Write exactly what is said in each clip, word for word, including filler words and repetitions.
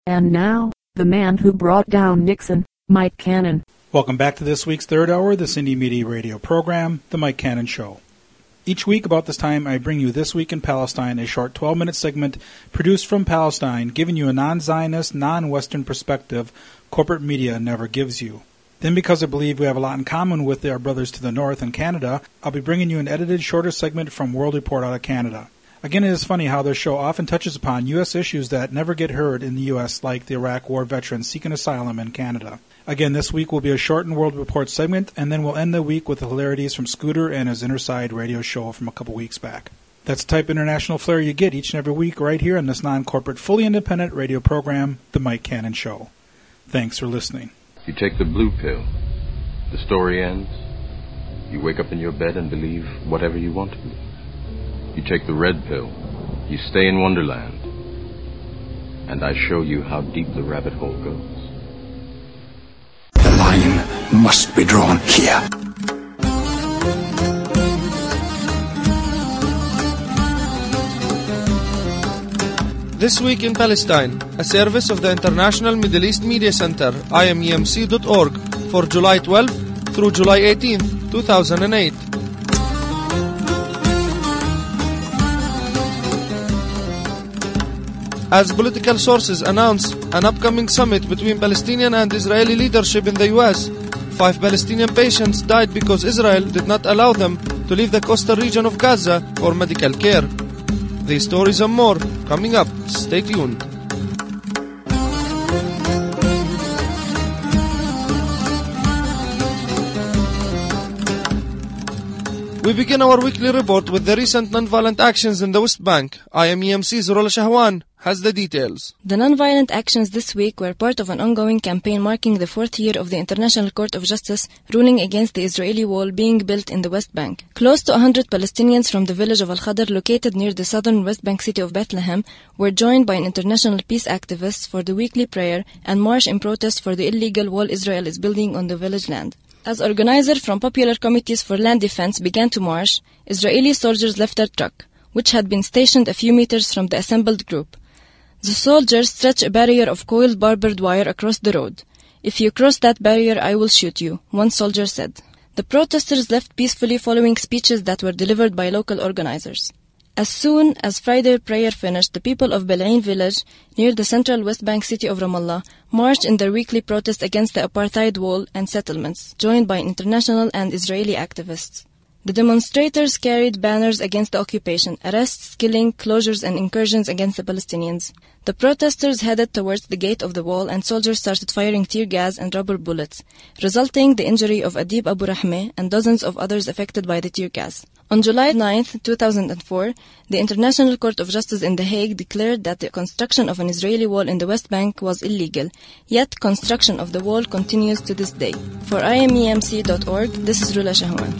And now, the man who brought down Nixon, Mike Cannon. Welcome back to this week's third hour of the Cindy Media Radio program, The Mike Cannon Show. Each week about this time, I bring you This Week in Palestine, a short twelve-minute segment produced from Palestine, giving you a non-Zionist, non-Western perspective corporate media never gives you. Then, because I believe we have a lot in common with our brothers to the north in Canada, I'll be bringing you an edited, shorter segment from World Report out of Canada. Again, it is funny how their show often touches upon U S issues that never get heard in the U S, like the Iraq War veterans seeking asylum in Canada. Again, this week will be a shortened World Report segment, and then we'll end the week with the hilarities from Scooter and his Innerside radio show from a couple weeks back. That's the type of international flair you get each and every week right here on this non-corporate, fully independent radio program, The Mike Cannon Show. Thanks for listening. You take the blue pill. The story ends. You wake up in your bed and believe whatever you want to believe. You take the red pill. You stay in Wonderland. And I show you how deep the rabbit hole goes. The line must be drawn here. This Week in Palestine, a service of the International Middle East Media Center, I M E M C dot org, for July twelfth through July eighteenth, two thousand eight. As political sources announce an upcoming summit between Palestinian and Israeli leadership in the U S, five Palestinian patients died because Israel did not allow them to leave the coastal region of Gaza for medical care. These stories and more coming up. Stay tuned. We begin our weekly report with the recent nonviolent actions in the West Bank. I M E M C's Rola Shahwan has the details. The nonviolent actions this week were part of an ongoing campaign marking the fourth year of the International Court of Justice ruling against the Israeli wall being built in the West Bank. Close to one hundred Palestinians from the village of Al-Khadr, located near the southern West Bank city of Bethlehem, were joined by an international peace activists for the weekly prayer and march in protest for the illegal wall Israel is building on the village land. As organizers from popular committees for land defense began to march, Israeli soldiers left their truck, which had been stationed a few meters from the assembled group. The soldiers stretched a barrier of coiled barbed wire across the road. "If you cross that barrier, I will shoot you," one soldier said. The protesters left peacefully following speeches that were delivered by local organizers. As soon as Friday prayer finished, the people of Bel'ain village, near the central West Bank city of Ramallah, marched in their weekly protest against the apartheid wall and settlements, joined by international and Israeli activists. The demonstrators carried banners against the occupation, arrests, killing, closures, and incursions against the Palestinians. The protesters headed towards the gate of the wall, and soldiers started firing tear gas and rubber bullets, resulting in the injury of Adib Abu Rahmeh and dozens of others affected by the tear gas. On July ninth, two thousand four, the International Court of Justice in The Hague declared that the construction of an Israeli wall in the West Bank was illegal, yet construction of the wall continues to this day. For I M E M C dot org, this is Rola Shahwan.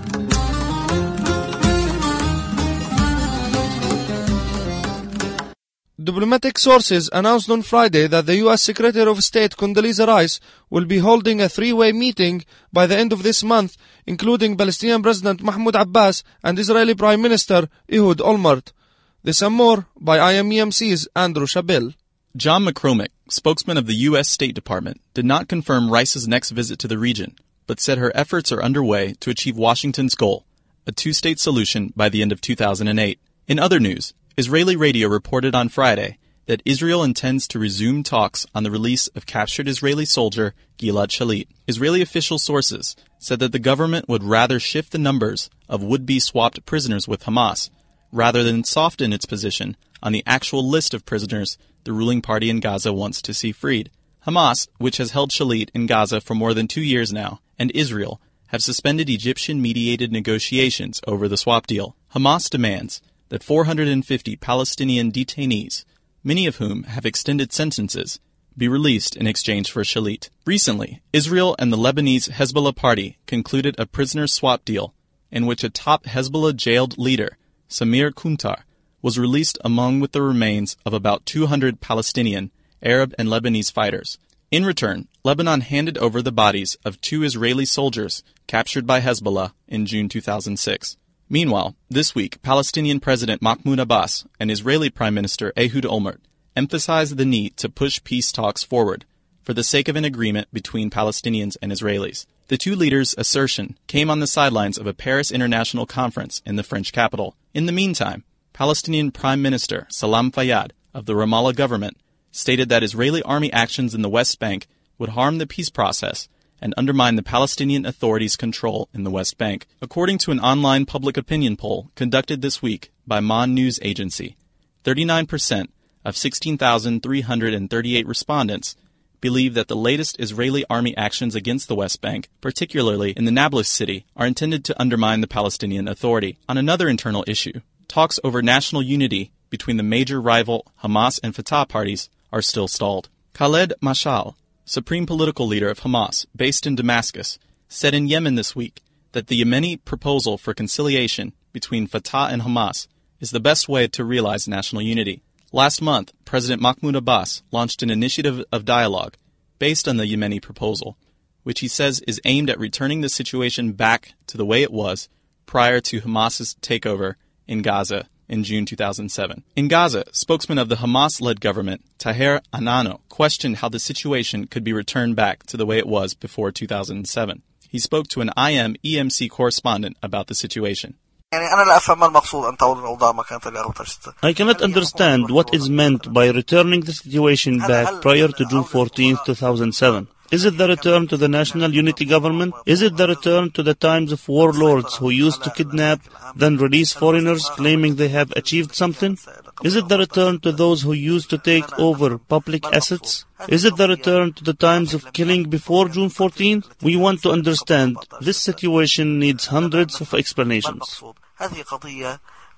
Diplomatic sources announced on Friday that the U S Secretary of State Condoleezza Rice will be holding a three-way meeting by the end of this month, including Palestinian President Mahmoud Abbas and Israeli Prime Minister Ehud Olmert. This and more by I M E M C's Andrew Shabil. John McCormick, spokesman of the U S State Department, did not confirm Rice's next visit to the region, but said her efforts are underway to achieve Washington's goal, a two-state solution by the end of two thousand eight. In other news, Israeli radio reported on Friday that Israel intends to resume talks on the release of captured Israeli soldier Gilad Shalit. Israeli official sources said that the government would rather shift the numbers of would-be swapped prisoners with Hamas, rather than soften its position on the actual list of prisoners the ruling party in Gaza wants to see freed. Hamas, which has held Shalit in Gaza for more than two years now, and Israel have suspended Egyptian-mediated negotiations over the swap deal. Hamas demands that four hundred fifty Palestinian detainees, many of whom have extended sentences, be released in exchange for Shalit. Recently, Israel and the Lebanese Hezbollah party concluded a prisoner swap deal in which a top Hezbollah jailed leader, Samir Kuntar, was released along with the remains of about two hundred Palestinian, Arab, and Lebanese fighters. In return, Lebanon handed over the bodies of two Israeli soldiers captured by Hezbollah in June two thousand six. Meanwhile, this week, Palestinian President Mahmoud Abbas and Israeli Prime Minister Ehud Olmert emphasized the need to push peace talks forward for the sake of an agreement between Palestinians and Israelis. The two leaders' assertion came on the sidelines of a Paris International Conference in the French capital. In the meantime, Palestinian Prime Minister Salam Fayyad of the Ramallah government stated that Israeli army actions in the West Bank would harm the peace process and undermine the Palestinian Authority's control in the West Bank. According to an online public opinion poll conducted this week by Mon News Agency, thirty-nine percent of sixteen thousand three hundred thirty-eight respondents believe that the latest Israeli army actions against the West Bank, particularly in the Nablus city, are intended to undermine the Palestinian Authority. On another internal issue, talks over national unity between the major rival Hamas and Fatah parties are still stalled. Khaled Mashal, supreme political leader of Hamas, based in Damascus, said in Yemen this week that the Yemeni proposal for conciliation between Fatah and Hamas is the best way to realize national unity. Last month, President Mahmoud Abbas launched an initiative of dialogue based on the Yemeni proposal, which he says is aimed at returning the situation back to the way it was prior to Hamas's takeover in Gaza in June two thousand seven. In Gaza, spokesman of the Hamas-led government, Taher Anano, questioned how the situation could be returned back to the way it was before two thousand seven. He spoke to an I M E M C correspondent about the situation. I cannot understand what is meant by returning the situation back prior to June fourteenth, two thousand seven. Is it the return to the national unity government? Is it the return to the times of warlords who used to kidnap, then release foreigners claiming they have achieved something? Is it the return to those who used to take over public assets? Is it the return to the times of killing before June fourteenth? We want to understand. This situation needs hundreds of explanations. The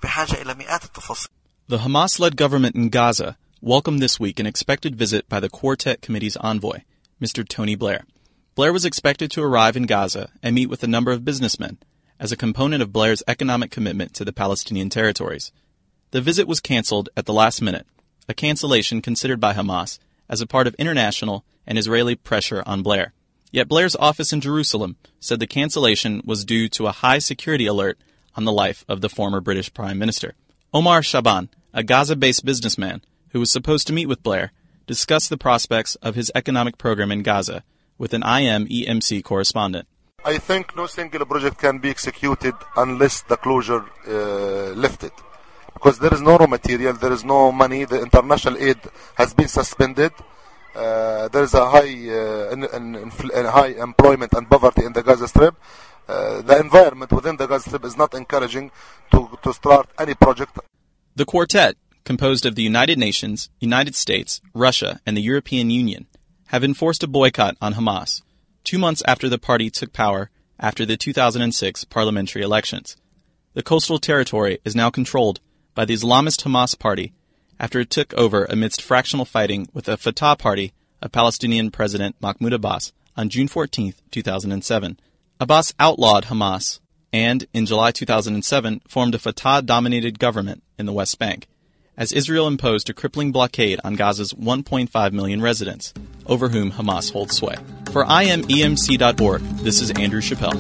Hamas-led government in Gaza welcomed this week an expected visit by the Quartet Committee's envoy, Mister Tony Blair. Blair was expected to arrive in Gaza and meet with a number of businessmen as a component of Blair's economic commitment to the Palestinian territories. The visit was canceled at the last minute, a cancellation considered by Hamas as a part of international and Israeli pressure on Blair. Yet Blair's office in Jerusalem said the cancellation was due to a high security alert on the life of the former British Prime Minister. Omar Shaban, a Gaza-based businessman who was supposed to meet with Blair, discussed the prospects of his economic program in Gaza with an I M E M C correspondent. I think no single project can be executed unless the closure uh, lifted. Because there is no raw material, there is no money, the international aid has been suspended. Uh, there is a high, uh, in, in, in high employment and poverty in the Gaza Strip. Uh, the environment within the Gaza Strip is not encouraging to, to start any project. The quartet, composed of the United Nations, United States, Russia, and the European Union, have enforced a boycott on Hamas, two months after the party took power after the two thousand six parliamentary elections. The coastal territory is now controlled by the Islamist Hamas party after it took over amidst fractional fighting with the Fatah party of Palestinian President Mahmoud Abbas on June fourteenth, two thousand seven. Abbas outlawed Hamas and, in July two thousand seven, formed a Fatah-dominated government in the West Bank, as Israel imposed a crippling blockade on Gaza's one point five million residents, over whom Hamas holds sway. For I M E M C dot org, this is Andrew Chappell.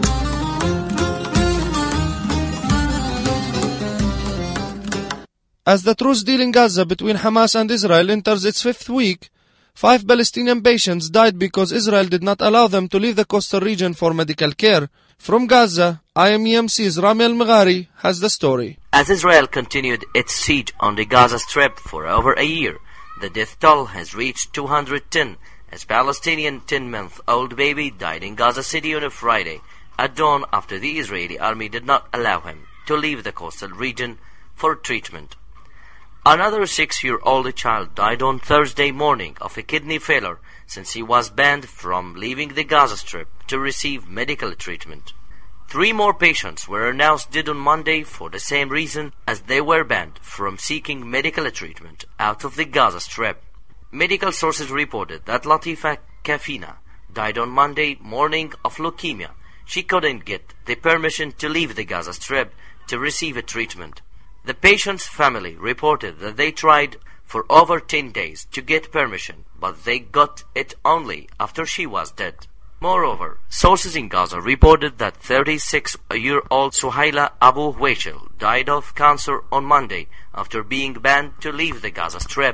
As the truce deal in Gaza between Hamas and Israel enters its fifth week, five Palestinian patients died because Israel did not allow them to leave the coastal region for medical care. From Gaza, I M E M C's Rami Al-Maghari has the story. As Israel continued its siege on the Gaza Strip for over a year, the death toll has reached two hundred ten, as Palestinian ten-month-old baby died in Gaza City on a Friday, at dawn after the Israeli army did not allow him to leave the coastal region for treatment. Another six-year-old child died on Thursday morning of a kidney failure since he was banned from leaving the Gaza Strip to receive medical treatment. Three more patients were announced dead on Monday for the same reason, as they were banned from seeking medical treatment out of the Gaza Strip. Medical sources reported that Latifa Kafina died on Monday morning of leukemia. She couldn't get the permission to leave the Gaza Strip to receive a treatment. The patient's family reported that they tried for over ten days to get permission, but they got it only after she was dead. Moreover, sources in Gaza reported that thirty-six-year-old Suhaila Abu Huwaichel died of cancer on Monday after being banned to leave the Gaza Strip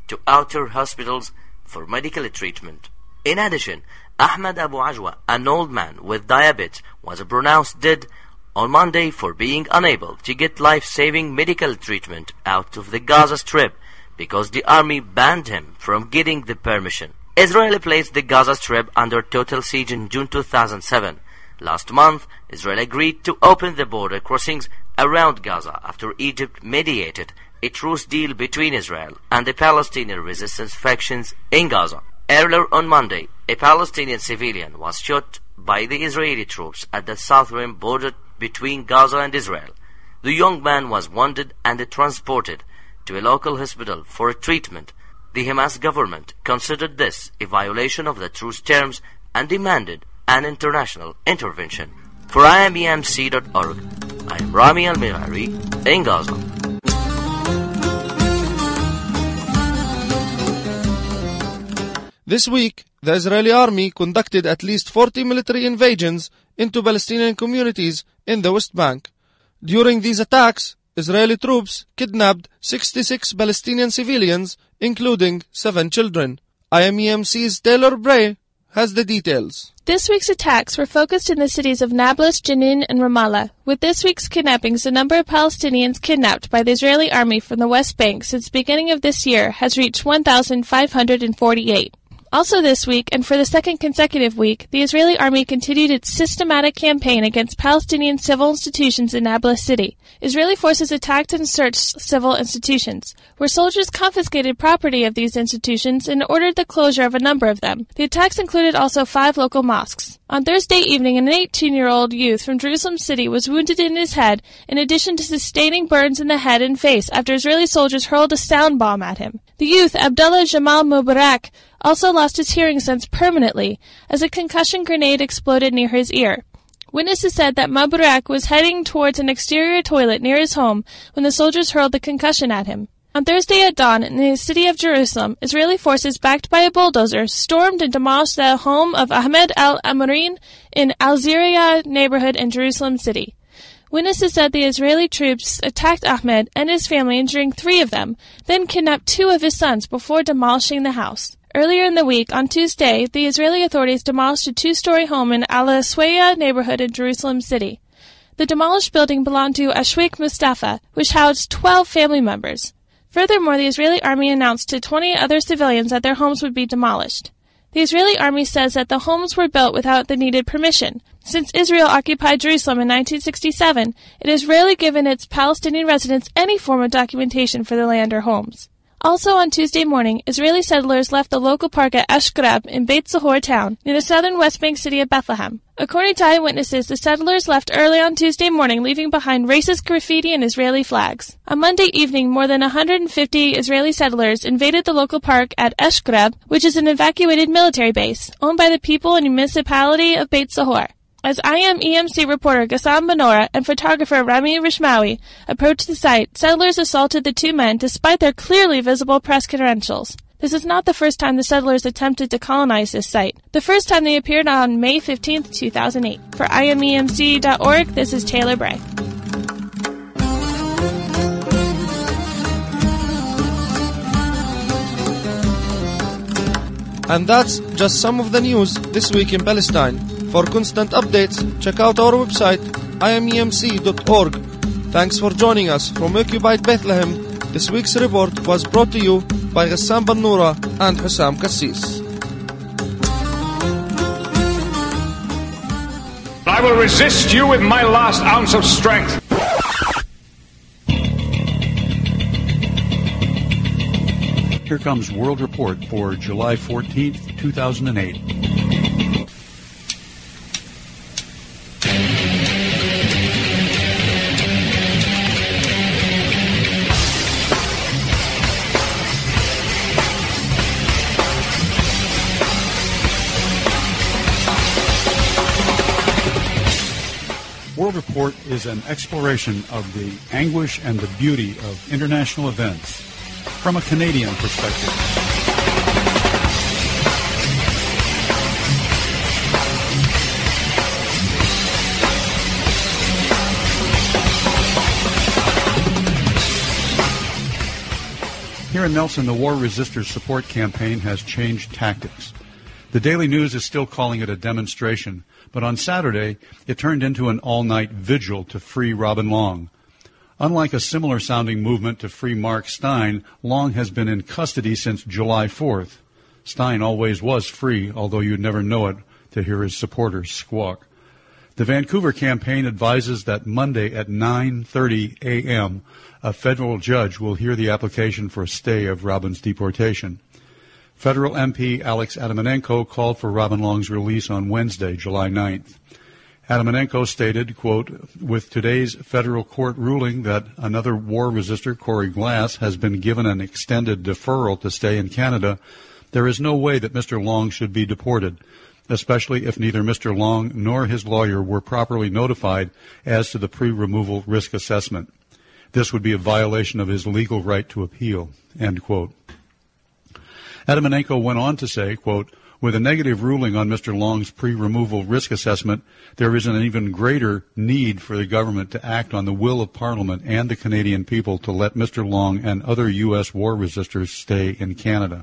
to outer hospitals for medical treatment. In addition, Ahmed Abu Ajwa, an old man with diabetes, was pronounced dead on Monday for being unable to get life-saving medical treatment out of the Gaza Strip because the army banned him from getting the permission. Israel placed the Gaza Strip under total siege in June two thousand seven. Last month, Israel agreed to open the border crossings around Gaza after Egypt mediated a truce deal between Israel and the Palestinian resistance factions in Gaza. Earlier on Monday, a Palestinian civilian was shot by the Israeli troops at the southern border between Gaza and Israel. The young man was wounded and transported to a local hospital for treatment. The Hamas government considered this a violation of the truce terms and demanded an international intervention. For I M E M C dot org, I am Rami Al-Mirari in Gaza. This week, the Israeli army conducted at least forty military invasions into Palestinian communities in the West Bank. During these attacks, Israeli troops kidnapped sixty-six Palestinian civilians, including seven children. I M E M C's Taylor Bray has the details. This week's attacks were focused in the cities of Nablus, Jenin, and Ramallah. With this week's kidnappings, the number of Palestinians kidnapped by the Israeli army from the West Bank since the beginning of this year has reached one thousand five hundred forty-eight. Also this week, and for the second consecutive week, the Israeli army continued its systematic campaign against Palestinian civil institutions in Nablus city. Israeli forces attacked and searched civil institutions, where soldiers confiscated property of these institutions and ordered the closure of a number of them. The attacks included also five local mosques. On Thursday evening, an eighteen-year-old youth from Jerusalem city was wounded in his head, in addition to sustaining burns in the head and face after Israeli soldiers hurled a sound bomb at him. The youth, Abdullah Jamal Mubarak, also lost his hearing sense permanently as a concussion grenade exploded near his ear. Witnesses said that Mubarak was heading towards an exterior toilet near his home when the soldiers hurled the concussion at him. On Thursday at dawn, in the city of Jerusalem, Israeli forces backed by a bulldozer stormed and demolished the home of Ahmed al-Amarin in Al-Ziriya neighborhood in Jerusalem city. Witnesses said the Israeli troops attacked Ahmed and his family, injuring three of them, then kidnapped two of his sons before demolishing the house. Earlier in the week, on Tuesday, the Israeli authorities demolished a two-story home in Al-Aswaya neighborhood in Jerusalem city. The demolished building belonged to Ashwik Mustafa, which housed twelve family members. Furthermore, the Israeli army announced to twenty other civilians that their homes would be demolished. The Israeli army says that the homes were built without the needed permission. Since Israel occupied Jerusalem in nineteen sixty-seven, it has rarely given its Palestinian residents any form of documentation for the land or homes. Also on Tuesday morning, Israeli settlers left the local park at Ashkrab in Beit Zahor town, near the southern West Bank city of Bethlehem. According to eyewitnesses, the settlers left early on Tuesday morning, leaving behind racist graffiti and Israeli flags. On Monday evening, more than one hundred fifty Israeli settlers invaded the local park at Ashkrab, which is an evacuated military base, owned by the people and municipality of Beit Zahor. As I M E M C reporter Ghassan Benora and photographer Rami Rishmawi approached the site, settlers assaulted the two men despite their clearly visible press credentials. This is not the first time the settlers attempted to colonize this site. The first time they appeared on May fifteenth, two thousand eight. For I M E M C dot org, this is Taylor Bray. And that's just some of the news this week in Palestine. For constant updates, check out our website, I M E M C dot org. Thanks for joining us from Occupied Bethlehem. This week's report was brought to you by Ghassan Benora and Hussam Kassis. I will resist you with my last ounce of strength. Here comes World Report for July fourteenth, two thousand eight. World Report is an exploration of the anguish and the beauty of international events from a Canadian perspective. Here in Nelson, the War Resisters Support Campaign has changed tactics. The Daily News is still calling it a demonstration, but on Saturday, it turned into an all-night vigil to free Robin Long. Unlike a similar-sounding movement to free Mark Steyn, Long has been in custody since July fourth. Steyn always was free, although you'd never know it to hear his supporters squawk. The Vancouver campaign advises that Monday at nine thirty a.m., a federal judge will hear the application for a stay of Robin's deportation. Federal M P Alex Adamanenko called for Robin Long's release on Wednesday, July ninth. Adamanenko stated, quote, with today's federal court ruling that another war resistor, Corey Glass, has been given an extended deferral to stay in Canada, there is no way that Mister Long should be deported, especially if neither Mister Long nor his lawyer were properly notified as to the pre-removal risk assessment. This would be a violation of his legal right to appeal, end quote. Adamanenko went on to say, quote, with a negative ruling on Mister Long's pre-removal risk assessment, there is an even greater need for the government to act on the will of Parliament and the Canadian people to let Mister Long and other U S war resistors stay in Canada.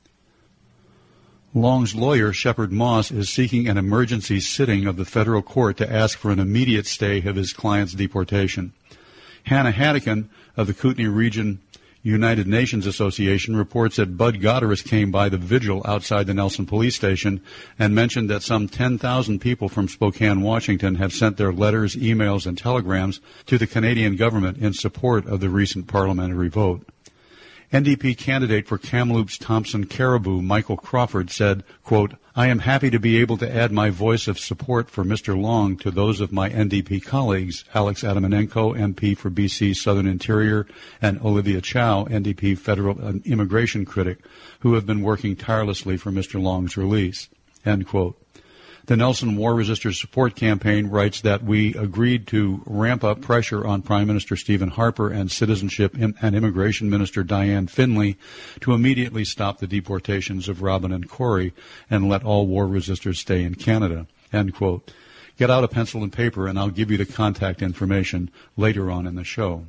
Long's lawyer, Shepard Moss, is seeking an emergency sitting of the federal court to ask for an immediate stay of his client's deportation. Hannah Haddican of the Kootenay Region United Nations Association reports that Bud Gotteris came by the vigil outside the Nelson Police Station and mentioned that some ten thousand people from Spokane, Washington have sent their letters, emails, and telegrams to the Canadian government in support of the recent parliamentary vote. N D P candidate for Kamloops Thompson Caribou, Michael Crawford, said, quote, I am happy to be able to add my voice of support for Mister Long to those of my N D P colleagues, Alex Adamanenko, M P for B C Southern Interior, and Olivia Chow, N D P federal immigration critic, who have been working tirelessly for Mister Long's release, end quote. The Nelson War Resisters Support Campaign writes that we agreed to ramp up pressure on Prime Minister Stephen Harper and Citizenship and Immigration Minister Dianne Finley to immediately stop the deportations of Robin and Corey and let all war resistors stay in Canada, end quote. Get out a pencil and paper and I'll give you the contact information later on in the show.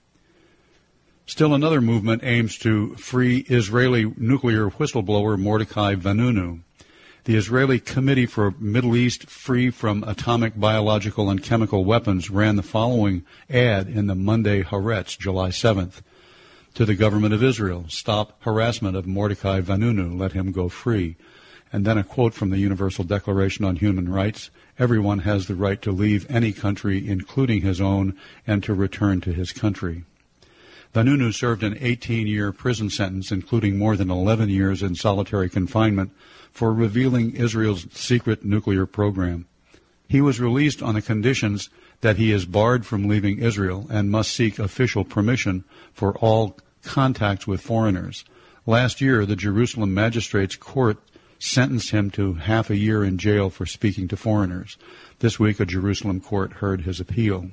Still another movement aims to free Israeli nuclear whistleblower Mordechai Vanunu. The Israeli Committee for Middle East Free from Atomic, Biological, and Chemical Weapons ran the following ad in the Monday Haaretz, July seventh. To the government of Israel, stop harassment of Mordechai Vanunu, let him go free. And then a quote from the Universal Declaration on Human Rights, everyone has the right to leave any country, including his own, and to return to his country. Vanunu served an eighteen-year prison sentence, including more than eleven years in solitary confinement, for revealing Israel's secret nuclear program. He was released on the conditions that he is barred from leaving Israel and must seek official permission for all contacts with foreigners. Last year, the Jerusalem Magistrates Court sentenced him to half a year in jail for speaking to foreigners. This week, a Jerusalem court heard his appeal.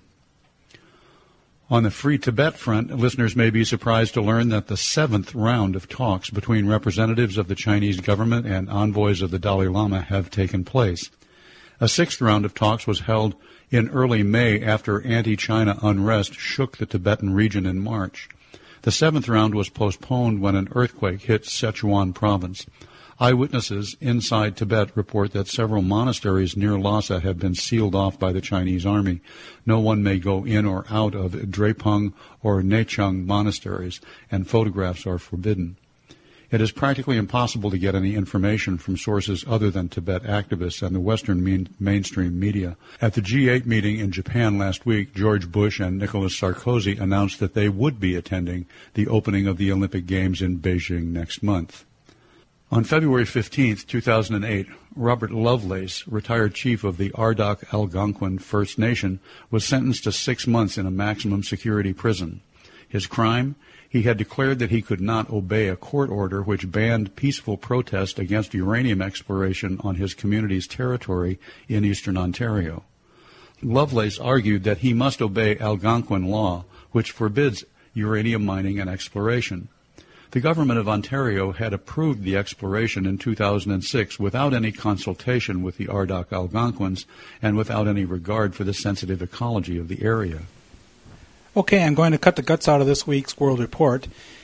On the Free Tibet front, listeners may be surprised to learn that the seventh round of talks between representatives of the Chinese government and envoys of the Dalai Lama have taken place. A sixth round of talks was held in early May after anti-China unrest shook the Tibetan region in March. The seventh round was postponed when an earthquake hit Sichuan province. Eyewitnesses inside Tibet report that several monasteries near Lhasa have been sealed off by the Chinese army. No one may go in or out of Drepung or Nechung monasteries, and photographs are forbidden. It is practically impossible to get any information from sources other than Tibet activists and the Western main, mainstream media. At the G eight meeting in Japan last week, George Bush and Nicolas Sarkozy announced that they would be attending the opening of the Olympic Games in Beijing next month. On February fifteenth, two thousand eight, Robert Lovelace, retired chief of the Ardoch Algonquin First Nation, was sentenced to six months in a maximum security prison. His crime? He had declared that he could not obey a court order which banned peaceful protest against uranium exploration on his community's territory in eastern Ontario. Lovelace argued that he must obey Algonquin law, which forbids uranium mining and exploration. The government of Ontario had approved the exploration in two thousand six without any consultation with the Ardoch Algonquins and without any regard for the sensitive ecology of the area. Okay, I'm going to cut the guts out of this week's World Report.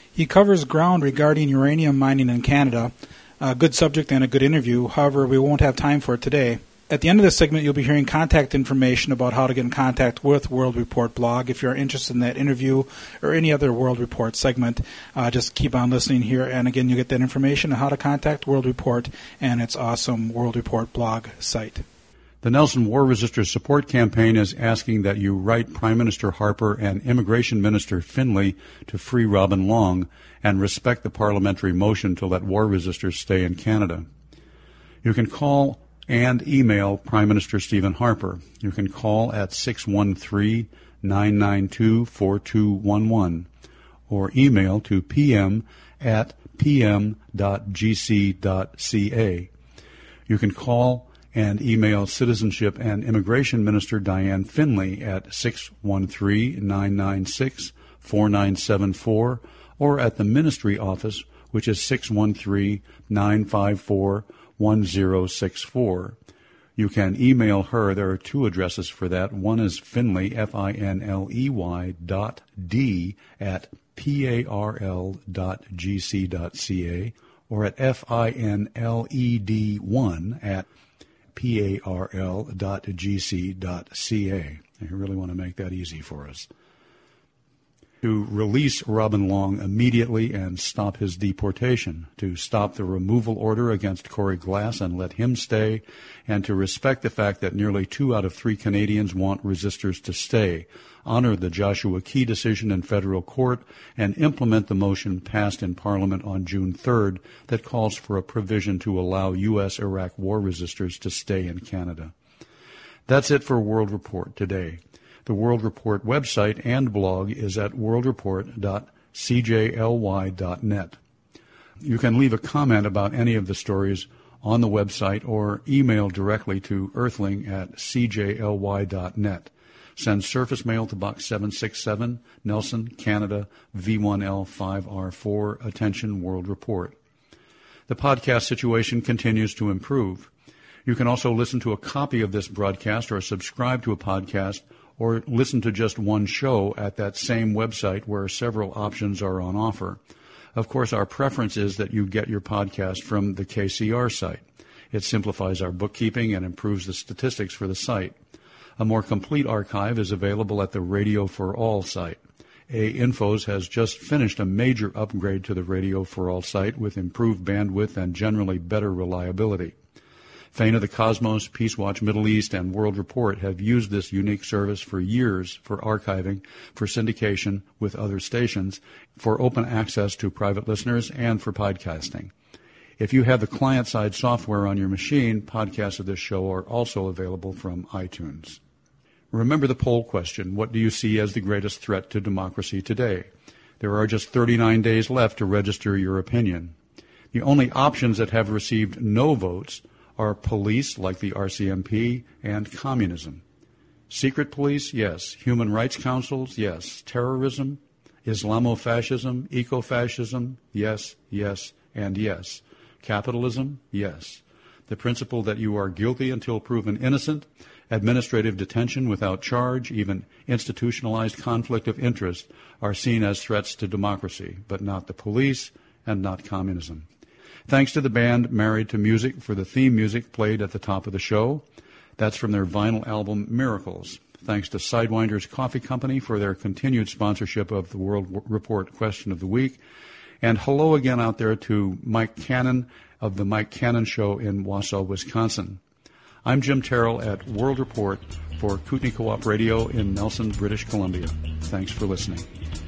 He covers ground regarding uranium mining in Canada. A good subject and a good interview. However, we won't have time for it today. At the end of this segment, you'll be hearing contact information about how to get in contact with World Report blog. If you're interested in that interview or any other World Report segment, uh, just keep on listening here. And again, you'll get that information on how to contact World Report and its awesome World Report blog site. The Nelson War Resisters Support Campaign is asking that you write Prime Minister Harper and Immigration Minister Finley to free Robin Long and respect the parliamentary motion to let war resistors stay in Canada. You can call and email Prime Minister Stephen Harper. You can call at six one three, nine nine two, four two one one or email to pm at pm dot g c dot c a. You can call and email Citizenship and Immigration Minister Diane Finley at six one three, nine nine six, four nine seven four or at the Ministry Office, which is six one three, nine five four, one zero six four. You can email her. There are two addresses for that. One is Finley, F I N L E Y dot D at P A R L dot G C dot C A or at F I N L E D one at P A R L dot G C dot C A. I really want to make that easy for us. To release Robin Long immediately and stop his deportation, to stop the removal order against Corey Glass and let him stay, and to respect the fact that nearly two out of three Canadians want resistors to stay, honor the Joshua Key decision in federal court, and implement the motion passed in Parliament on June third that calls for a provision to allow U S Iraq war resistors to stay in Canada. That's it for World Report today. The World Report website and blog is at world report dot c j l y dot net. You can leave a comment about any of the stories on the website or email directly to earthling at c j l y dot net. Send surface mail to Box seven six seven, Nelson, Canada, V one L five R four, attention World Report. The podcast situation continues to improve. You can also listen to a copy of this broadcast or subscribe to a podcast or listen to just one show at that same website where several options are on offer. Of course, our preference is that you get your podcast from the K C R site. It simplifies our bookkeeping and improves the statistics for the site. A more complete archive is available at the Radio for All site. A Infos has just finished a major upgrade to the Radio for All site with improved bandwidth and generally better reliability. Fane of the Cosmos, Peace Watch Middle East, and World Report have used this unique service for years for archiving, for syndication with other stations, for open access to private listeners, and for podcasting. If you have the client-side software on your machine, podcasts of this show are also available from iTunes. Remember the poll question, what do you see as the greatest threat to democracy today? There are just thirty-nine days left to register your opinion. The only options that have received no votes are police, like the R C M P, and communism. Secret police, yes. Human rights councils, yes. Terrorism, Islamofascism, ecofascism, yes, yes, and yes. Capitalism, yes. The principle that you are guilty until proven innocent, administrative detention without charge, even institutionalized conflict of interest are seen as threats to democracy, but not the police and not communism. Thanks to the band Married to Music for the theme music played at the top of the show. That's from their vinyl album Miracles. Thanks to Sidewinders Coffee Company for their continued sponsorship of the World Report Question of the Week. And hello again out there to Mike Cannon of the Mike Cannon Show in Wausau, Wisconsin. I'm Jim Terrell at World Report for Kootenai Co-op Radio in Nelson, British Columbia. Thanks for listening.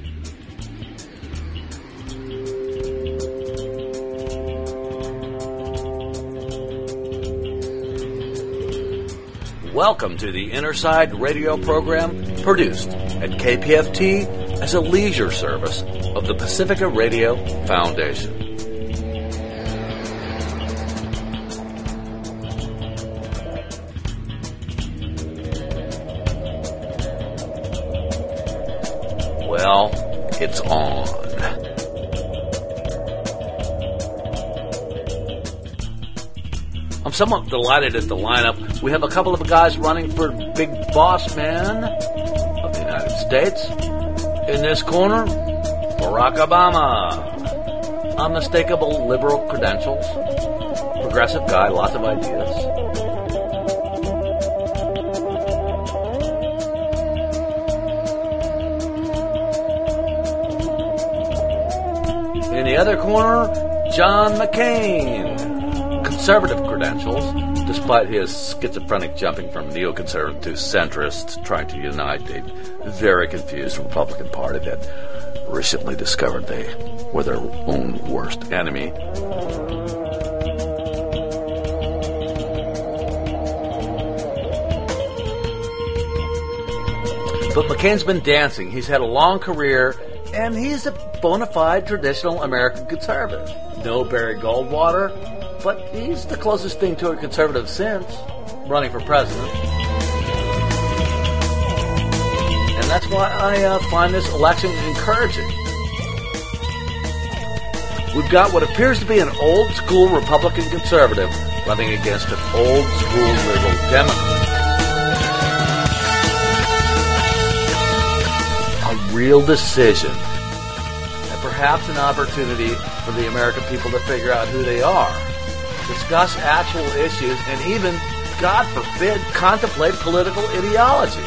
Welcome to the Innerside Radio program, produced at K P F T as a leisure service of the Pacifica Radio Foundation. Well, it's on. I'm somewhat delighted at the lineup. We have a couple of guys running for Big Boss Man of the United States. In this corner, Barack Obama. Unmistakable liberal credentials. Progressive guy, lots of ideas. In the other corner, John McCain. Conservative credentials, despite his schizophrenic jumping from neoconservative to centrist, trying to unite a very confused Republican Party that recently discovered they were their own worst enemy. But McCain's been dancing. He's had a long career, and he's a bona fide traditional American conservative. No Barry Goldwater, but he's the closest thing to a conservative since running for president. And that's why I uh, find this election encouraging. We've got what appears to be an old-school Republican conservative running against an old-school liberal Democrat. A real decision, and perhaps an opportunity for the American people to figure out who they are, discuss actual issues, and even, God forbid, contemplate political ideology.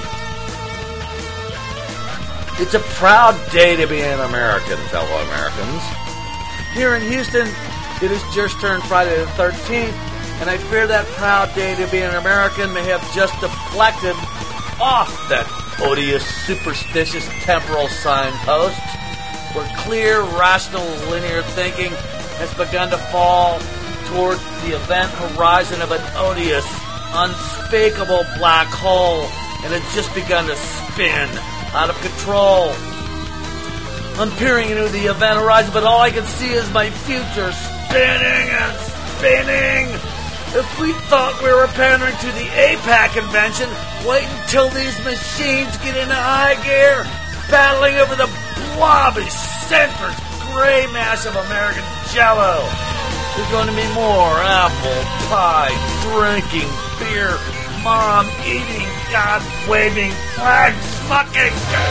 It's a proud day to be an American, fellow Americans. Here in Houston, it is Jer's turn Friday the thirteenth, and I fear that proud day to be an American may have just deflected off that odious, superstitious temporal signpost, where clear, rational, linear thinking has begun to fall toward the event horizon of an odious, unspeakable black hole, and it's just begun to spin out of control. I'm peering into the event horizon, but all I can see is my future spinning and spinning. If we thought we were pandering to the APAC convention, wait until these machines get into high gear, battling over the blobby, centered, gray mass of American Jell-O. There's going to be more apple pie, drinking, beer, mom-eating, God-waving, flag-fucking.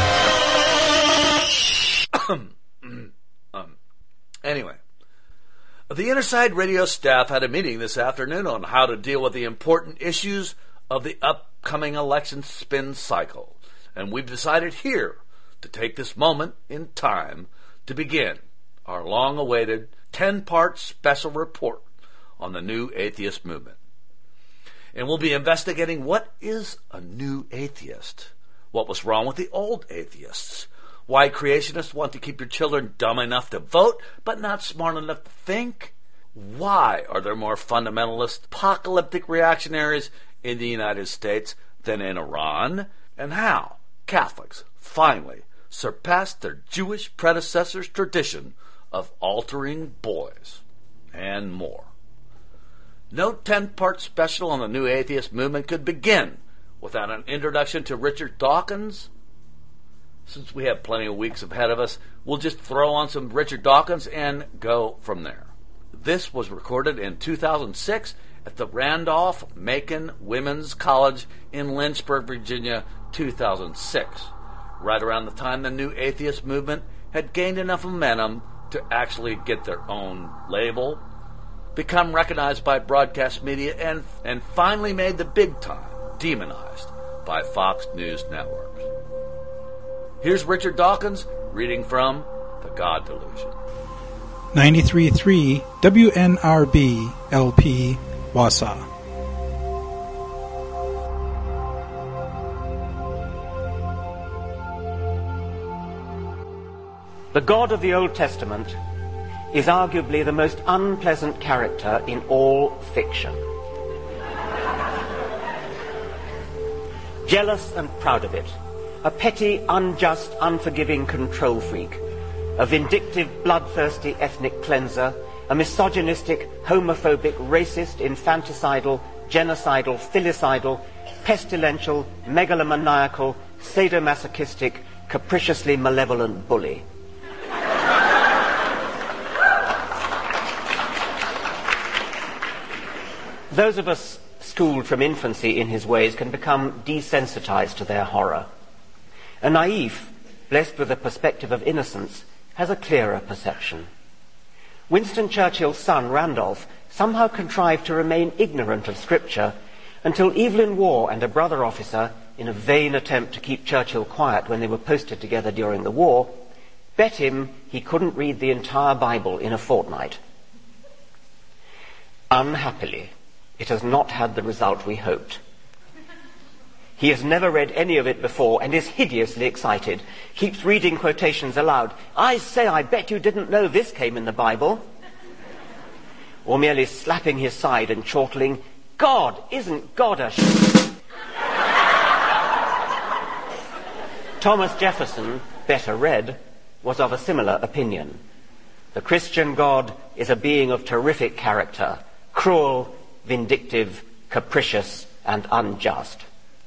um, anyway. The Innerside Radio staff had a meeting this afternoon on how to deal with the important issues of the upcoming election spin cycle. And we've decided here to take this moment in time to begin our long-awaited ten-part special report on the new atheist movement. And we'll be investigating what is a new atheist, what was wrong with the old atheists, why creationists want to keep your children dumb enough to vote, but not smart enough to think. Why are there more fundamentalist, apocalyptic reactionaries in the United States than in Iran? And how Catholics finally surpassed their Jewish predecessors' tradition of altering boys, and more. No ten-part special on the new atheist movement could begin without an introduction to Richard Dawkins. Since we have plenty of weeks ahead of us, we'll just throw on some Richard Dawkins and go from there. This was recorded in two thousand six at the Randolph-Macon Women's College in Lynchburg, Virginia, two thousand six, right around the time the new atheist movement had gained enough momentum to actually get their own label, become recognized by broadcast media, and, and finally made the big time, demonized by Fox News Network. Here's Richard Dawkins reading from The God Delusion. ninety-three point three W N R B L P, Wausau. The God of the Old Testament is arguably the most unpleasant character in all fiction. Jealous and proud of it, a petty, unjust, unforgiving control freak, a vindictive, bloodthirsty ethnic cleanser, a misogynistic, homophobic, racist, infanticidal, genocidal, filicidal, pestilential, megalomaniacal, sadomasochistic, capriciously malevolent bully. Those of us schooled from infancy in his ways can become desensitized to their horror. A naif, blessed with a perspective of innocence, has a clearer perception. Winston Churchill's son, Randolph, somehow contrived to remain ignorant of Scripture until Evelyn Waugh and a brother officer, in a vain attempt to keep Churchill quiet when they were posted together during the war, bet him he couldn't read the entire Bible in a fortnight. Unhappily, it has not had the result we hoped. He has never read any of it before and is hideously excited, keeps reading quotations aloud. I say, I bet you didn't know this came in the Bible. Or merely slapping his side and chortling, God, isn't God a sh-? Thomas Jefferson, better read, was of a similar opinion. The Christian God is a being of terrific character, cruel, vindictive, capricious, and unjust.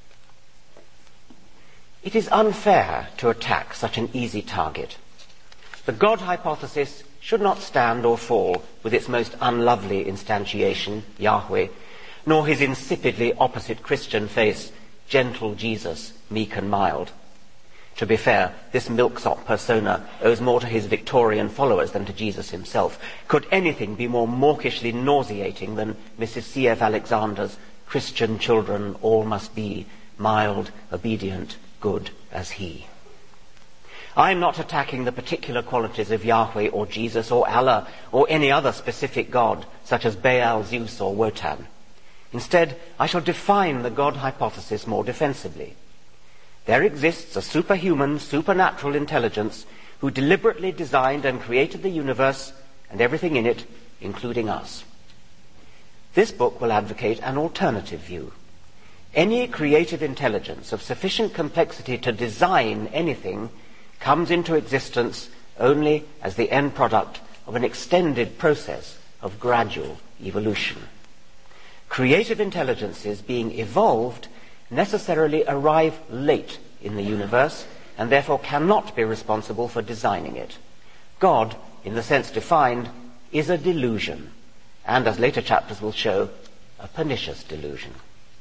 It is unfair to attack such an easy target. The God hypothesis should not stand or fall with its most unlovely instantiation, Yahweh, nor his insipidly opposite Christian face, gentle Jesus, meek and mild. To be fair, this milksop persona owes more to his Victorian followers than to Jesus himself. Could anything be more mawkishly nauseating than Missus C F Alexander's Christian children all must be mild, obedient, good as he? I'm not attacking the particular qualities of Yahweh or Jesus or Allah or any other specific God, such as Baal, Zeus or Wotan. Instead, I shall define the God hypothesis more defensively. There exists a superhuman, supernatural intelligence who deliberately designed and created the universe and everything in it, including us. This book will advocate an alternative view. Any creative intelligence of sufficient complexity to design anything comes into existence only as the end product of an extended process of gradual evolution. Creative intelligences being evolved necessarily arrive late in the universe and therefore cannot be responsible for designing it. God, in the sense defined, is a delusion, and as later chapters will show, a pernicious delusion.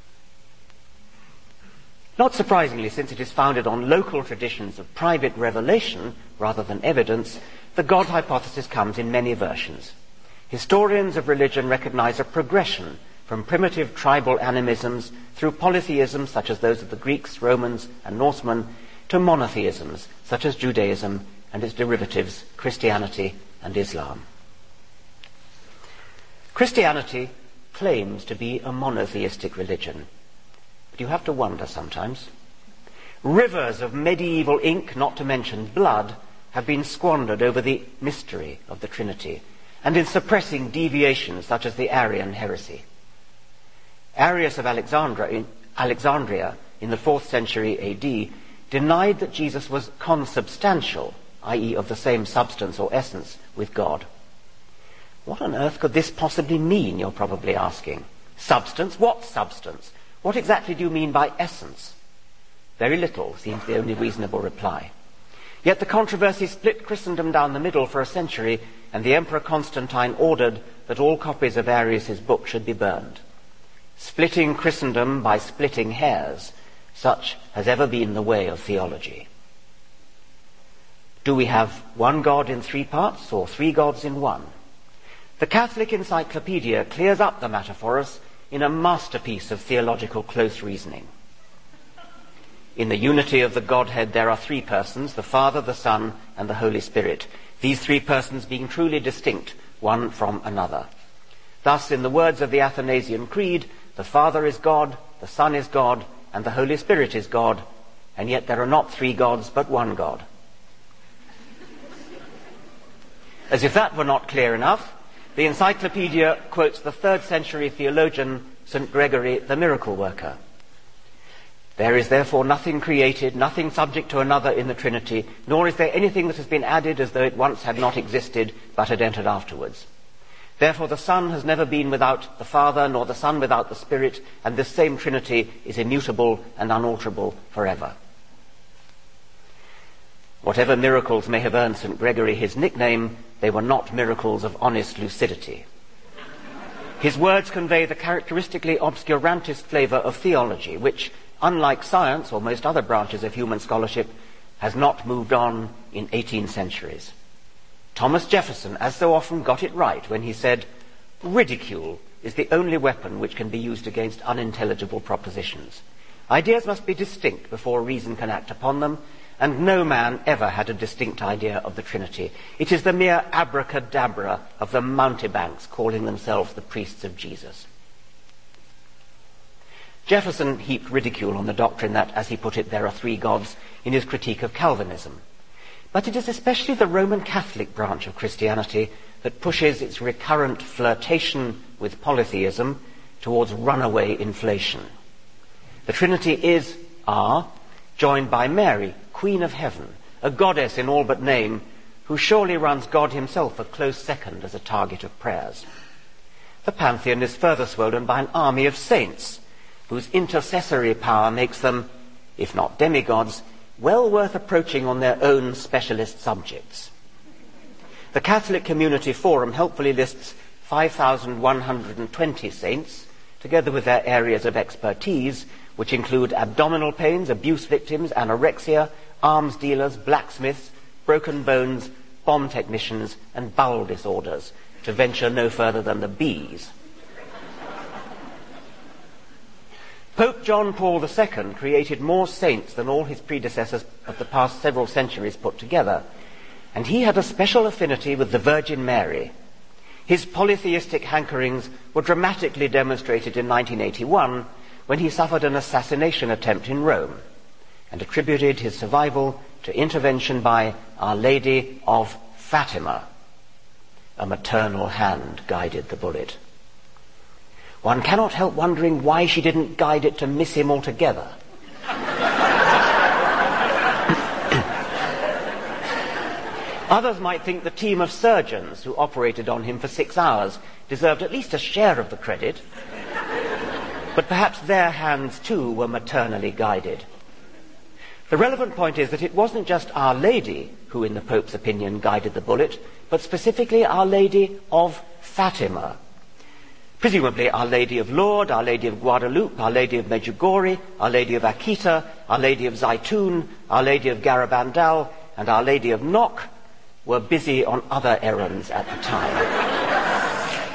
Not surprisingly, since it is founded on local traditions of private revelation rather than evidence, the God hypothesis comes in many versions. Historians of religion recognize a progression from primitive tribal animisms through polytheisms such as those of the Greeks, Romans, and Norsemen, to monotheisms such as Judaism and its derivatives, Christianity and Islam. Christianity claims to be a monotheistic religion, but you have to wonder sometimes. Rivers of medieval ink, not to mention blood, have been squandered over the mystery of the Trinity and in suppressing deviations such as the Arian heresy. Arius of Alexandria in, Alexandria in the fourth century A D denied that Jesus was consubstantial, that is of the same substance or essence with God. What on earth could this possibly mean, you're probably asking? Substance? What substance? What exactly do you mean by essence? Very little seems the only reasonable reply. Yet the controversy split Christendom down the middle for a century, and the Emperor Constantine ordered that all copies of Arius's book should be burned. Splitting Christendom by splitting hairs, such has ever been the way of theology. Do we have one God in three parts or three gods in one? The Catholic Encyclopedia clears up the matter for us in a masterpiece of theological close reasoning. In the unity of the Godhead there are three persons, the Father, the Son, and the Holy Spirit, these three persons being truly distinct, one from another. Thus, in the words of the Athanasian Creed, the Father is God, the Son is God, and the Holy Spirit is God, and yet there are not three gods but one God. As if that were not clear enough, the encyclopedia quotes the third century theologian Saint Gregory the Miracle Worker. There is therefore nothing created, nothing subject to another in the Trinity, nor is there anything that has been added as though it once had not existed but had entered afterwards. Therefore the Son has never been without the Father, nor the Son without the Spirit, and this same Trinity is immutable and unalterable forever. Whatever miracles may have earned Saint Gregory his nickname, they were not miracles of honest lucidity. His words convey the characteristically obscurantist flavour of theology, which, unlike science or most other branches of human scholarship, has not moved on in eighteen centuries. Thomas Jefferson, as so often, got it right when he said, "Ridicule is the only weapon which can be used against unintelligible propositions. Ideas must be distinct before reason can act upon them, and no man ever had a distinct idea of the Trinity. It is the mere abracadabra of the mountebanks calling themselves the priests of Jesus." Jefferson heaped ridicule on the doctrine that, as he put it, there are three gods in his critique of Calvinism. But it is especially the Roman Catholic branch of Christianity that pushes its recurrent flirtation with polytheism towards runaway inflation. The Trinity is, are, joined by Mary, Queen of Heaven, a goddess in all but name, who surely runs God himself a close second as a target of prayers. The pantheon is further swollen by an army of saints, whose intercessory power makes them, if not demigods, well worth approaching on their own specialist subjects. The Catholic Community Forum helpfully lists five thousand one hundred twenty saints, together with their areas of expertise, which include abdominal pains, abuse victims, anorexia, arms dealers, blacksmiths, broken bones, bomb technicians, and bowel disorders, to venture no further than the B's. Pope John Paul the Second created more saints than all his predecessors of the past several centuries put together, and he had a special affinity with the Virgin Mary. His polytheistic hankerings were dramatically demonstrated in nineteen eighty-one when he suffered an assassination attempt in Rome, and attributed his survival to intervention by Our Lady of Fatima. A maternal hand guided the bullet. One cannot help wondering why she didn't guide it to miss him altogether. Others might think the team of surgeons who operated on him for six hours deserved at least a share of the credit. But perhaps their hands too were maternally guided. The relevant point is that it wasn't just Our Lady who, in the Pope's opinion, guided the bullet, but specifically Our Lady of Fatima. Presumably Our Lady of Lourdes, Our Lady of Guadalupe, Our Lady of Medjugorje, Our Lady of Akita, Our Lady of Zaytun, Our Lady of Garabandal, and Our Lady of Nok were busy on other errands at the time.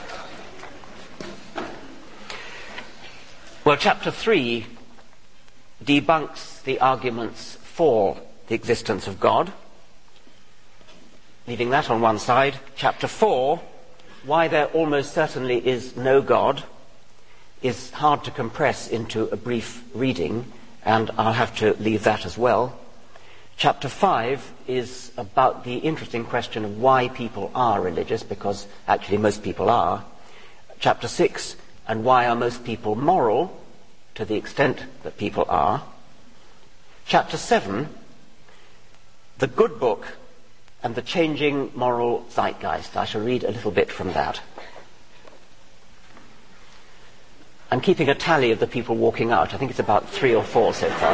Well, chapter three debunks the arguments for the existence of God. Leaving that on one side, chapter four, why there almost certainly is no God, is hard to compress into a brief reading, and I'll have to leave that as well. Chapter five is about the interesting question of why people are religious, because actually most people are. Chapter six, and why are most people moral, to the extent that people are. Chapter seven, the good book and the changing moral zeitgeist. I shall read a little bit from that. I'm keeping a tally of the people walking out. I think it's about three or four so far.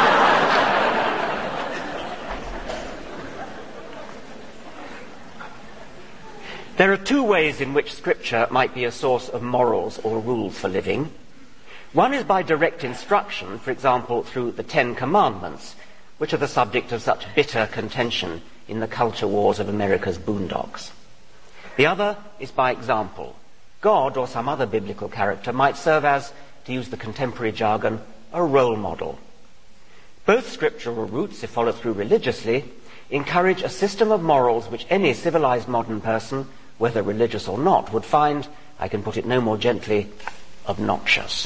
There are two ways in which Scripture might be a source of morals or rules for living. One is by direct instruction, for example, through the Ten Commandments, which are the subject of such bitter contention in the culture wars of America's boondocks. The other is by example. God or some other biblical character might serve as, to use the contemporary jargon, a role model. Both scriptural routes, if followed through religiously, encourage a system of morals which any civilized modern person, whether religious or not, would find, I can put it no more gently, obnoxious.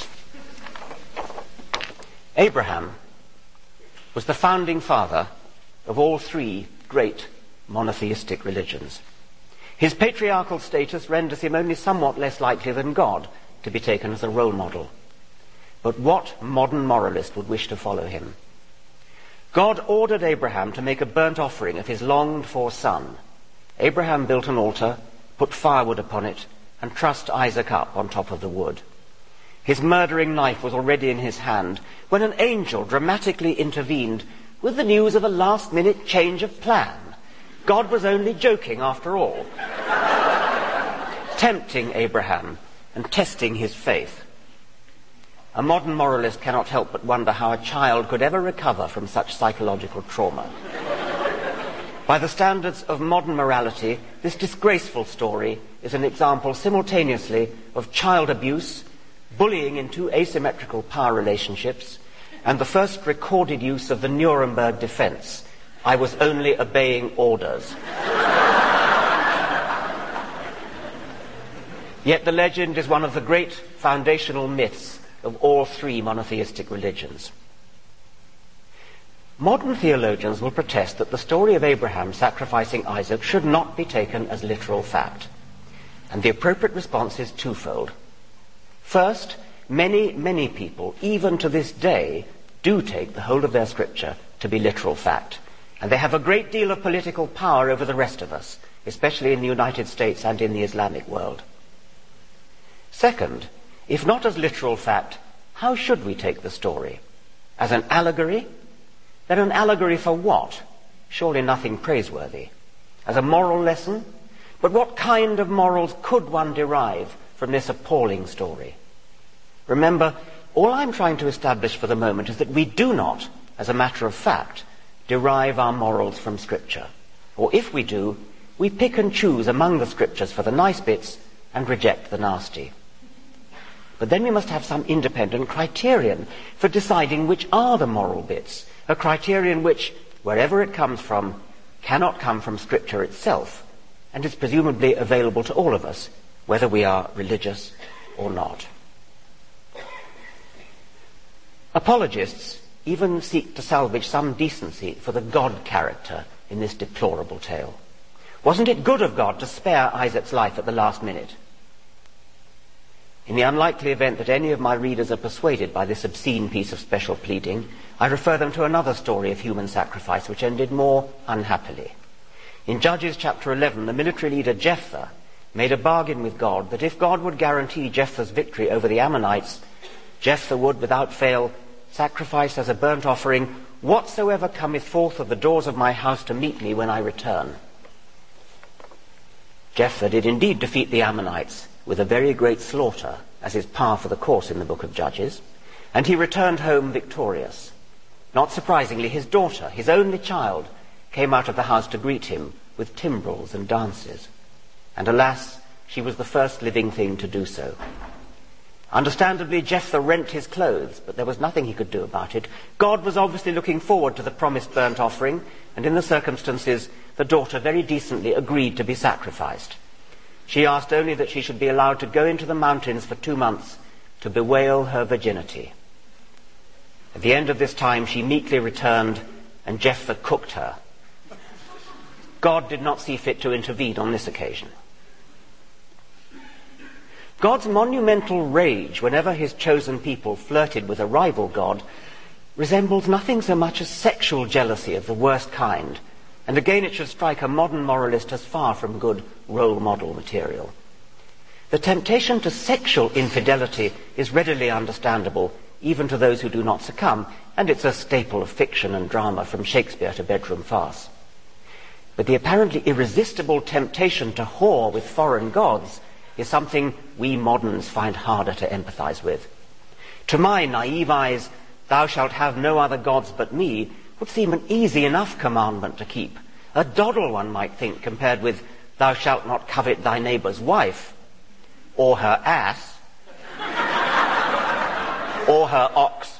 Abraham was the founding father of all three great monotheistic religions. His patriarchal status renders him only somewhat less likely than God to be taken as a role model. But what modern moralist would wish to follow him? God ordered Abraham to make a burnt offering of his longed-for son. Abraham built an altar, put firewood upon it, and trussed Isaac up on top of the wood. His murdering knife was already in his hand when an angel dramatically intervened with the news of a last-minute change of plan. God was only joking after all, tempting Abraham and testing his faith. A modern moralist cannot help but wonder how a child could ever recover from such psychological trauma. By the standards of modern morality, this disgraceful story is an example simultaneously of child abuse, bullying into asymmetrical power relationships, and the first recorded use of the Nuremberg defense. I was only obeying orders. Yet the legend is one of the great foundational myths of all three monotheistic religions. Modern theologians will protest that the story of Abraham sacrificing Isaac should not be taken as literal fact. And the appropriate response is twofold. First, many, many people, even to this day, do take the whole of their scripture to be literal fact. And they have a great deal of political power over the rest of us, especially in the United States and in the Islamic world. Second, if not as literal fact, how should we take the story? As an allegory? Then an allegory for what? Surely nothing praiseworthy. As a moral lesson? But what kind of morals could one derive from this appalling story? Remember, all I'm trying to establish for the moment is that we do not, as a matter of fact, derive our morals from Scripture. Or if we do, we pick and choose among the Scriptures for the nice bits and reject the nasty. But then we must have some independent criterion for deciding which are the moral bits, a criterion which, wherever it comes from, cannot come from Scripture itself, and is presumably available to all of us, whether we are religious or not. Apologists even seek to salvage some decency for the God character in this deplorable tale. Wasn't it good of God to spare Isaac's life at the last minute? In the unlikely event that any of my readers are persuaded by this obscene piece of special pleading, I refer them to another story of human sacrifice which ended more unhappily. In Judges chapter eleven, the military leader Jephthah made a bargain with God that if God would guarantee Jephthah's victory over the Ammonites, Jephthah would, without fail, sacrifice as a burnt offering whatsoever cometh forth of the doors of my house to meet me when I return. Jephthah did indeed defeat the Ammonites with a very great slaughter, as is par for the course in the book of Judges, and he returned home victorious. Not surprisingly, his daughter, his only child, came out of the house to greet him with timbrels and dances. And alas, she was the first living thing to do so. Understandably, Jephthah rent his clothes, but there was nothing he could do about it. God was obviously looking forward to the promised burnt offering, and in the circumstances, the daughter very decently agreed to be sacrificed. She asked only that she should be allowed to go into the mountains for two months to bewail her virginity. At the end of this time, she meekly returned, and Jephthah cooked her. God did not see fit to intervene on this occasion. God's monumental rage whenever his chosen people flirted with a rival god resembles nothing so much as sexual jealousy of the worst kind, and again it should strike a modern moralist as far from good role model material. The temptation to sexual infidelity is readily understandable, even to those who do not succumb, and it's a staple of fiction and drama from Shakespeare to bedroom farce. But the apparently irresistible temptation to whore with foreign gods is something we moderns find harder to empathize with. To my naive eyes, thou shalt have no other gods but me would seem an easy enough commandment to keep. A doddle, one might think, compared with thou shalt not covet thy neighbour's wife, or her ass, or her ox.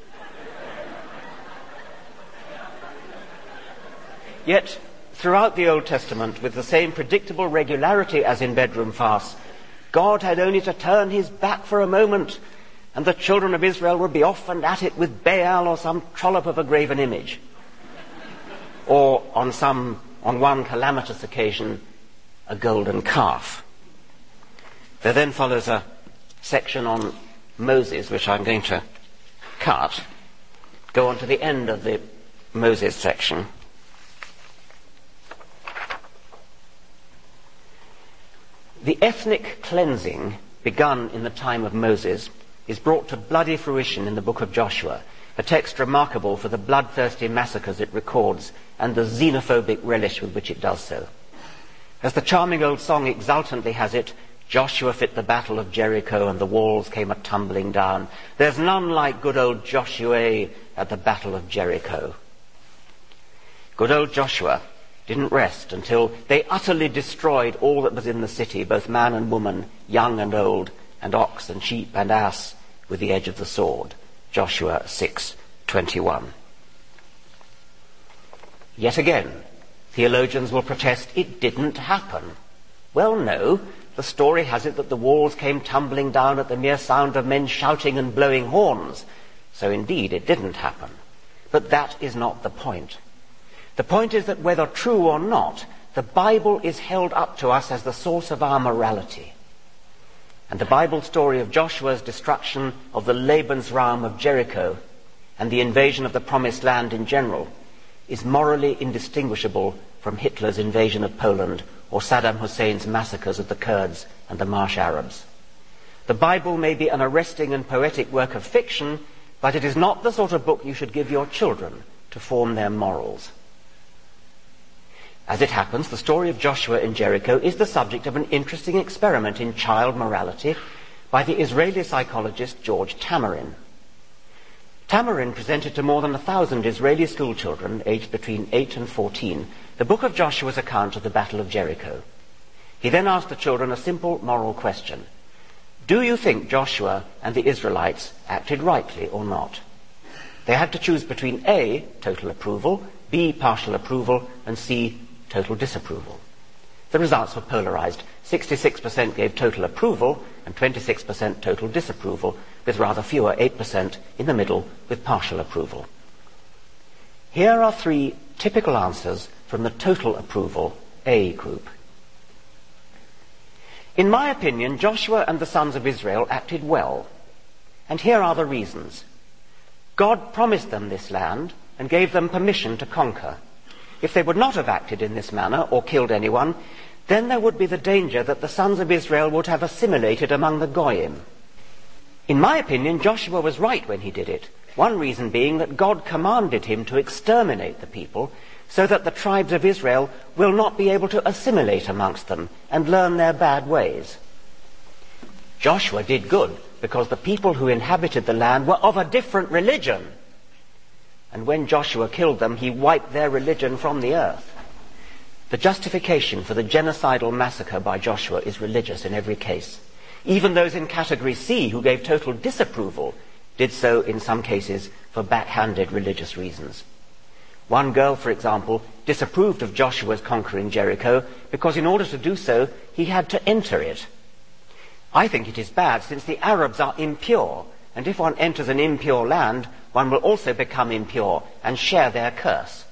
Yet, throughout the Old Testament, with the same predictable regularity as in bedroom farce, God had only to turn his back for a moment, and the children of Israel would be off and at it with Baal or some trollop of a graven image. Or, on some, on one calamitous occasion, a golden calf. There then follows a section on Moses, which I'm going to cut. Go on to the end of the Moses section. The ethnic cleansing begun in the time of Moses is brought to bloody fruition in the book of Joshua, a text remarkable for the bloodthirsty massacres it records and the xenophobic relish with which it does so. As the charming old song exultantly has it, Joshua fit the battle of Jericho and the walls came a-tumbling down. There's none like good old Joshua at the battle of Jericho. Good old Joshua didn't rest until they utterly destroyed all that was in the city, both man and woman, young and old, and ox and sheep and ass, with the edge of the sword. Joshua six twenty-one. Yet again, theologians will protest it didn't happen. Well, no. The story has it that the walls came tumbling down at the mere sound of men shouting and blowing horns. So indeed it didn't happen. But that is not the point. The point is that whether true or not, the Bible is held up to us as the source of our morality. And the Bible story of Joshua's destruction of the Lebensraum of Jericho and the invasion of the Promised Land in general is morally indistinguishable from Hitler's invasion of Poland or Saddam Hussein's massacres of the Kurds and the Marsh Arabs. The Bible may be an arresting and poetic work of fiction, but it is not the sort of book you should give your children to form their morals. As it happens, the story of Joshua in Jericho is the subject of an interesting experiment in child morality by the Israeli psychologist George Tamarin. Tamarin presented to more than a thousand Israeli schoolchildren aged between eight and fourteen the book of Joshua's account of the Battle of Jericho. He then asked the children a simple moral question. Do you think Joshua and the Israelites acted rightly or not? They had to choose between A, total approval, B, partial approval, and C, total disapproval. The results were polarized. sixty-six percent gave total approval and twenty-six percent total disapproval, with rather fewer, eight percent in the middle with partial approval. Here are three typical answers from the total approval A group. In my opinion, Joshua and the sons of Israel acted well. And here are the reasons. God promised them this land and gave them permission to conquer. If they would not have acted in this manner or killed anyone, then there would be the danger that the sons of Israel would have assimilated among the Goyim. In my opinion, Joshua was right when he did it, one reason being that God commanded him to exterminate the people so that the tribes of Israel will not be able to assimilate amongst them and learn their bad ways. Joshua did good because the people who inhabited the land were of a different religion. And when Joshua killed them, he wiped their religion from the earth. The justification for the genocidal massacre by Joshua is religious in every case. Even those in category C who gave total disapproval did so in some cases for backhanded religious reasons. One girl, for example, disapproved of Joshua's conquering Jericho because in order to do so, he had to enter it. I think it is bad since the Arabs are impure, and if one enters an impure land, one will also become impure and share their curse.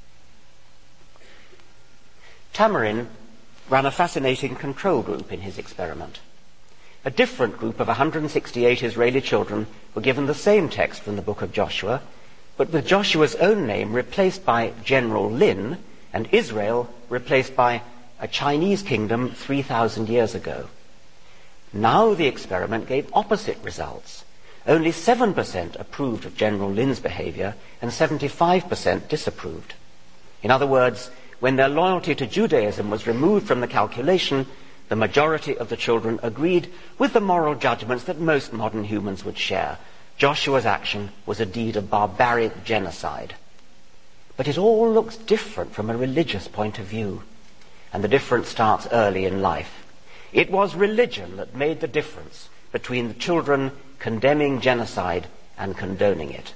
Tamarin ran a fascinating control group in his experiment. A different group of one hundred sixty-eight Israeli children were given the same text from the book of Joshua, but with Joshua's own name replaced by General Lin and Israel replaced by a Chinese kingdom three thousand years ago. Now the experiment gave opposite results. Only seven percent approved of General Lin's behavior and seventy-five percent disapproved. In other words, when their loyalty to Judaism was removed from the calculation, the majority of the children agreed with the moral judgments that most modern humans would share. Joshua's action was a deed of barbaric genocide. But it all looks different from a religious point of view. And the difference starts early in life. It was religion that made the difference between the children condemning genocide and condoning it.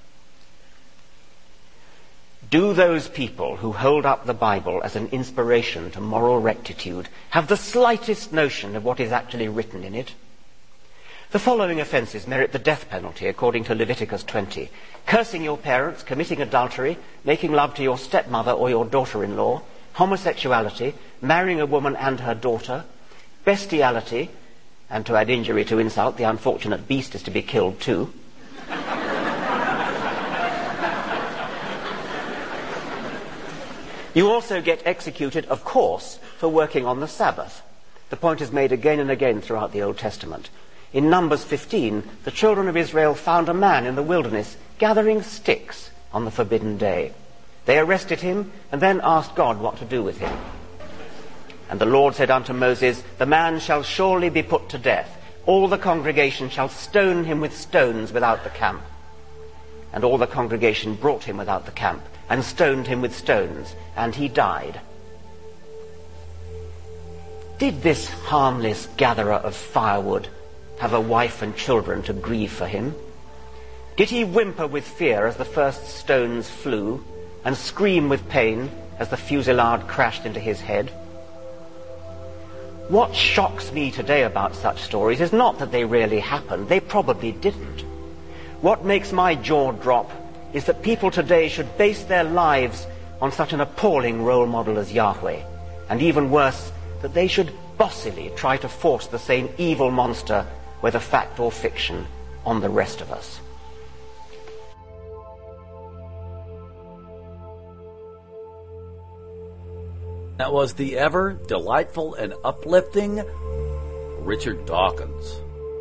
Do those people who hold up the Bible as an inspiration to moral rectitude have the slightest notion of what is actually written in it? The following offences merit the death penalty according to Leviticus twenty. Cursing your parents, committing adultery, making love to your stepmother or your daughter-in-law, homosexuality, marrying a woman and her daughter, bestiality, and to add injury to insult, the unfortunate beast is to be killed too. You also get executed, of course, for working on the Sabbath. The point is made again and again throughout the Old Testament. In Numbers fifteen, the children of Israel found a man in the wilderness gathering sticks on the forbidden day. They arrested him and then asked God what to do with him. And the Lord said unto Moses, the man shall surely be put to death. All the congregation shall stone him with stones without the camp. and all the congregation brought him without the camp, and stoned him with stones, and he died. Did this harmless gatherer of firewood have a wife and children to grieve for him? Did he whimper with fear as the first stones flew, and scream with pain as the fusillade crashed into his head? What shocks me today about such stories is not that they really happened. They probably didn't. What makes my jaw drop is that people today should base their lives on such an appalling role model as Yahweh, and even worse, that they should bossily try to force the same evil monster, whether fact or fiction, on the rest of us. That was the ever delightful and uplifting Richard Dawkins.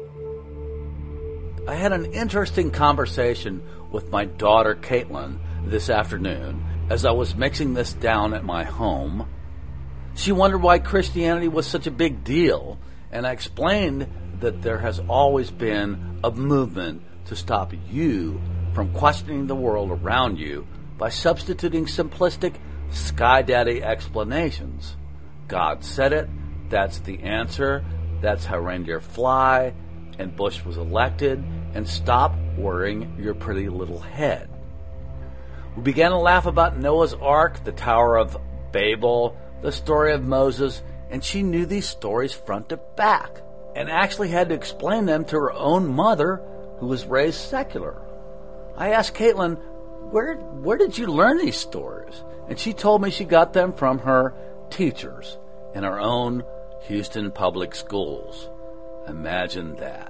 I had an interesting conversation with my daughter Caitlin this afternoon as I was mixing this down at my home. She wondered why Christianity was such a big deal, and I explained that there has always been a movement to stop you from questioning the world around you by substituting simplistic Sky Daddy explanations. God said it, that's the answer, that's how reindeer fly, and Bush was elected, and stop worrying your pretty little head. We began to laugh about Noah's Ark, the Tower of Babel, the story of Moses, and she knew these stories front to back, and actually had to explain them to her own mother, who was raised secular. I asked Caitlin, where, where did you learn these stories? And she told me she got them from her teachers in our own Houston public schools. Imagine that.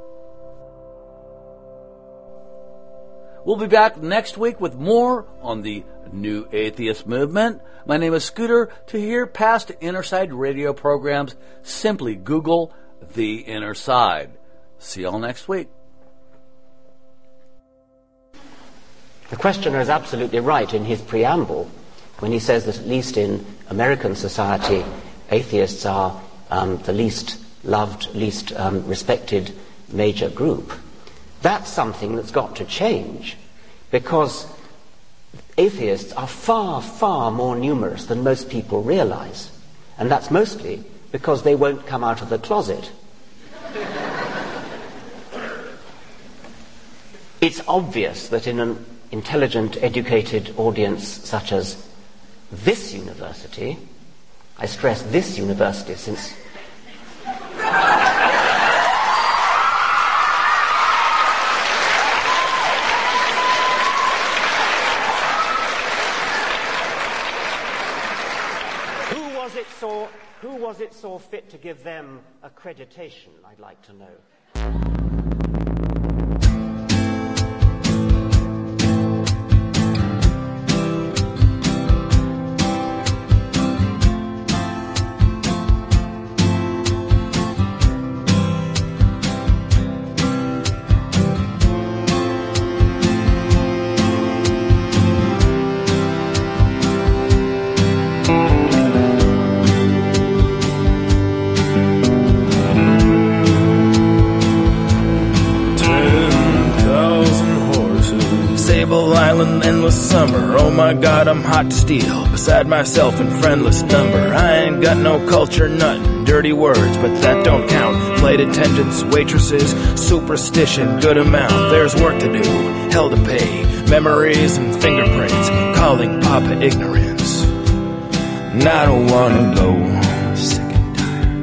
We'll be back next week with more on the New Atheist Movement. My name is Scooter. To hear past Inner Side radio programs, simply Google The Inner Side. See y'all next week. The questioner is absolutely right in his preamble when he says that at least in American society, atheists are um, the least loved, least um, respected major group. That's something that's got to change, because atheists are far, far more numerous than most people realize. And that's mostly because they won't come out of the closet. It's obvious that in an intelligent, educated audience such as this university, I stress this university since who was it saw who was it saw fit to give them accreditation, I'd like to know. Island, endless summer. Oh my God, I'm hot to steal. Beside myself in friendless number. I ain't got no culture, nothing. Dirty words, but that don't count. Flight attendants, waitresses, superstition, good amount. There's work to do, hell to pay. Memories and fingerprints, calling Papa ignorance. And I don't wanna go. Sick and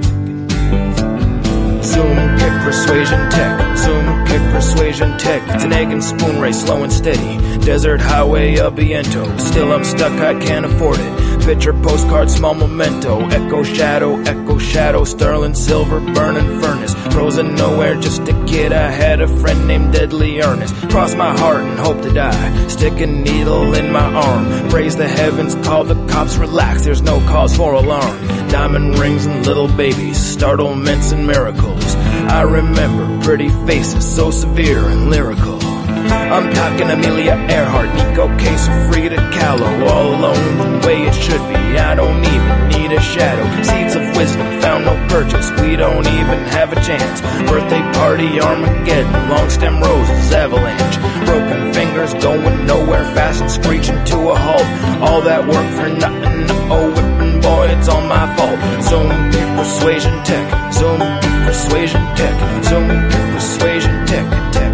tired. Zoom, kick, persuasion, tech. Zoom, kick, persuasion, tech. It's an egg and spoon race, slow and steady. Desert highway of Viento. Still I'm stuck, I can't afford it. Picture, postcard, small memento. Echo, shadow, echo, shadow. Sterling silver, burning furnace. Frozen nowhere, just a kid. I had a friend named Deadly Ernest. Cross my heart and hope to die. Stick a needle in my arm. Praise the heavens, call the cops, relax. There's no cause for alarm. Diamond rings and little babies. Startlements and miracles. I remember pretty faces, so severe and lyrical. I'm talking Amelia Earhart, Nico Case, or Frida Kahlo. All alone the way it should be, I don't even need a shadow. Seeds of wisdom found no purchase, we don't even have a chance. Birthday party, Armageddon, long stem roses, avalanche. Broken fingers going nowhere fast and screeching to a halt. All that work for nothing, oh whipping boy, it's all my fault. Zoom, persuasion tech, zoom, persuasion tech, zoom, persuasion tech, tech.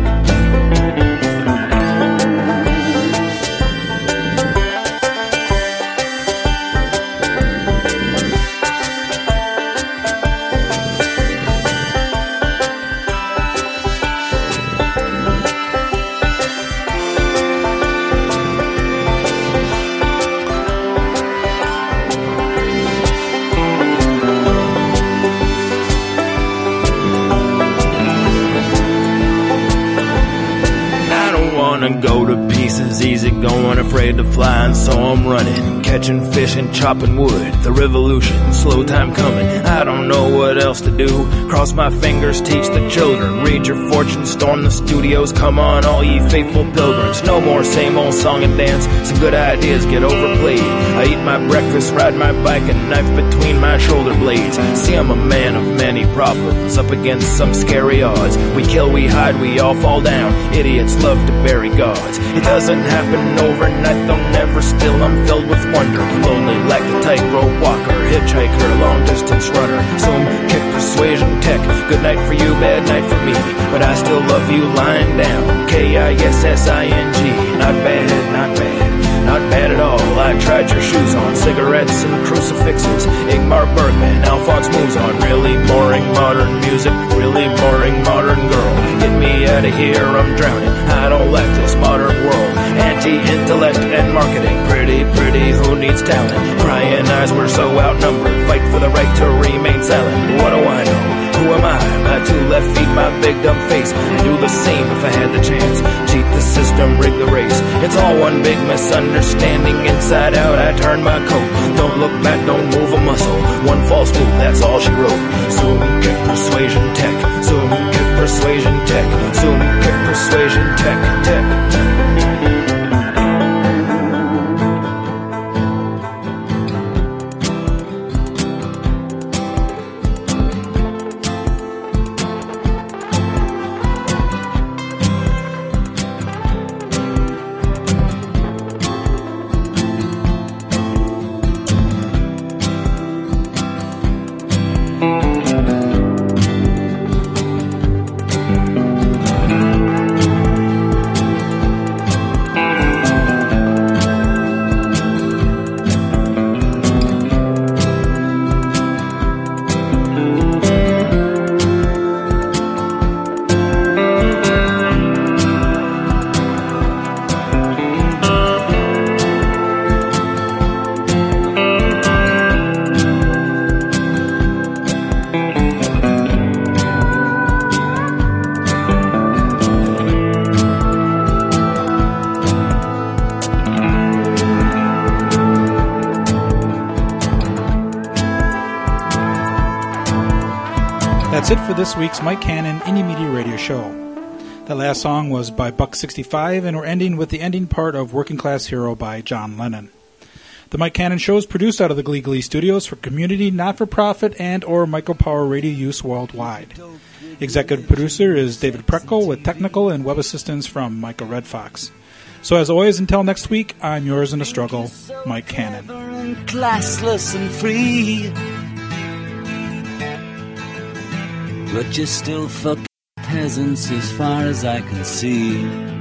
Go to pieces, easy going, afraid to fly, and so I'm running. Catching fish and chopping wood, the revolution, slow time coming. I don't know what else to do. Cross my fingers, teach the children. Read your fortune, storm the studios. Come on, all ye faithful pilgrims. No more same old song and dance. Some good ideas get overplayed. I eat my breakfast, ride my bike, and knife between my shoulder blades. See, I'm a man of many problems, up against some scary odds. We kill, we hide, we all fall down. Idiots love to bury gods. It doesn't happen overnight, though never still. I'm filled with wonder, lonely like a tightrope walker, hitchhiker, long distance runner. Zoom, kick, persuasion tech. Good night for you, bad night for me, but I still love you lying down. K I S S I N G. Not bad, not bad, not bad at all. I tried your shoes on, cigarettes and crucifixes. Ingmar Bergman, Alphonse Mouzon. Really boring modern music, really boring modern girl. Get me out of here, I'm drowning. I don't like this modern world. Anti-intellect and marketing. Pretty, pretty, who needs talent? Crying eyes, we're so outnumbered. Fight for the right to remain silent. What do I know? Who am I? My two left feet, my big dumb face. I'd do the same if I had the chance. Cheat the system, rig the race. It's all one big misunderstanding. Inside out, I turn my coat. Don't look back, don't move a muscle. One false move, that's all she wrote. Zoom, kick, persuasion tech. Zoom, kick, persuasion tech. Zoom, kick, persuasion tech, tech. That's it for this week's Mike Cannon Indie Media Radio Show. The last song was by Buck sixty-five, and we're ending with the ending part of Working Class Hero by John Lennon. The Mike Cannon Show is produced out of the Glee Glee Studios for community, not-for-profit, and or micropower radio use worldwide. Executive producer is David Preckle, with technical and web assistance from Michael Red Fox. So as always, until next week, I'm yours in the struggle, Mike Cannon. Classless and free, but you're still fucking peasants as far as I can see.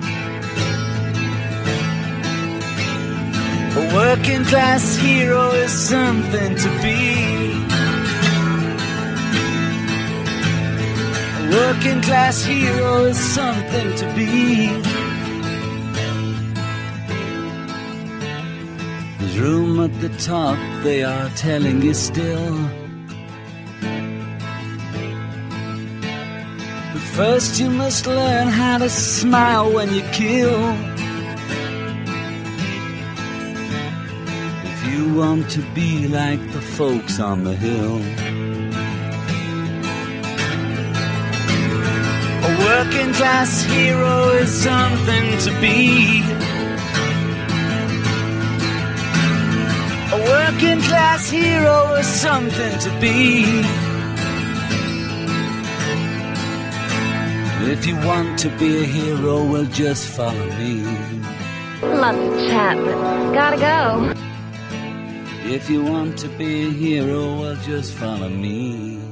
A working class hero is something to be. A working class hero is something to be. There's room at the top, they are telling you still. First you must learn how to smile when you kill. If you want to be like the folks on the hill. A working class hero is something to be. A working class hero is something to be. If you want to be a hero, well, just follow me. Love to chat, but gotta go. If you want to be a hero, well, just follow me.